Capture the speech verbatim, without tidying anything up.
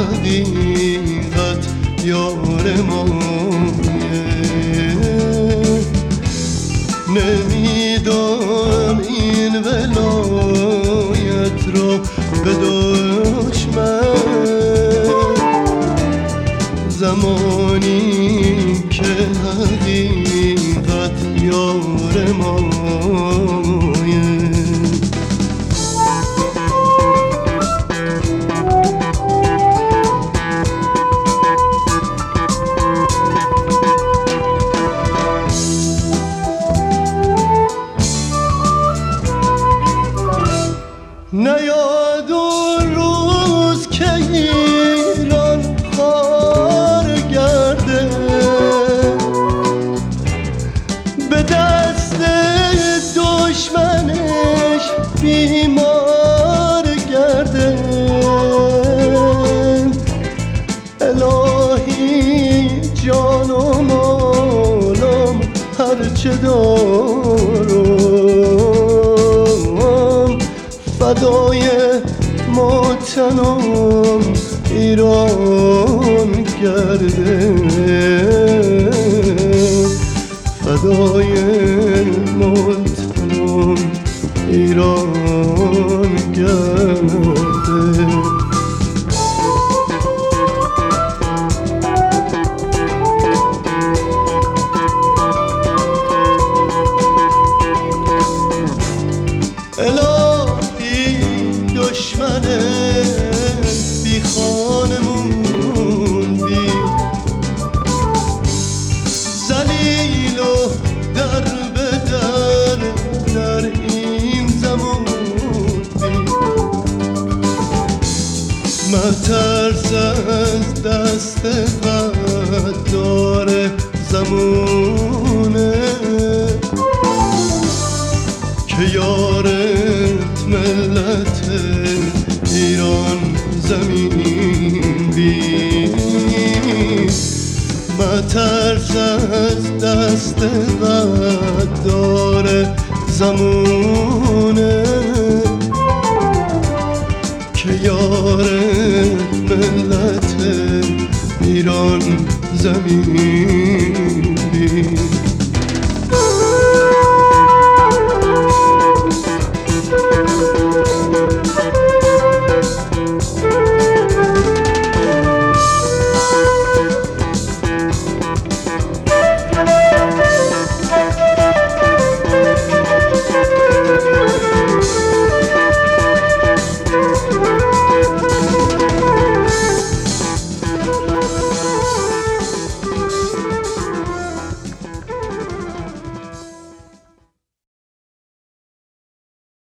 حقیقت یار مایه نمیدم این ولایت را به دشمن زمانی که حقیقت یار مایه نیاد اون روز که ایران خوار گرده به دست دشمنش بیمار گرده الهی جان و مالم هرچه دارم فدای وطنم ایران کرده فدای وطنم ایران کرده دشمن بی خانمون بی ذلیل و در به در در این زمان بی مترس از دست غدار زمونه که یارت ملت ایران زمین بی مترس از دست غدار زمونه که یارت ملت ایران زمین